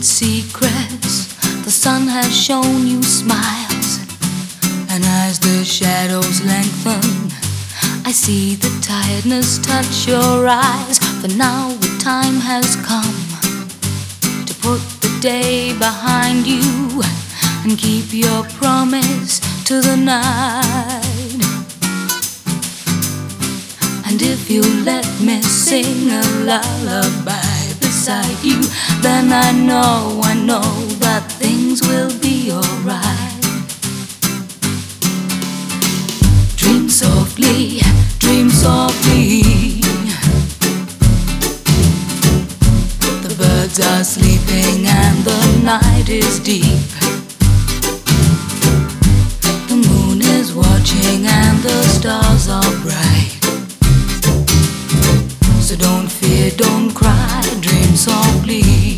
its secrets. The sun has shown you smiles, and as the shadows lengthen, I see the tiredness touch your eyes. For now the time has come to put the day behind you and keep your promise to the night. And if you let me sing a lullaby beside you, then I know that things will be alright. Dream softly, dream softly. The birds are sleeping and the night is deep. The moon is watching and the stars are bright. So don't fear, don't cry, dream softly.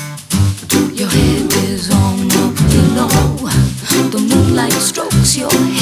Your head is on a pillow. The moonlight strokes your head.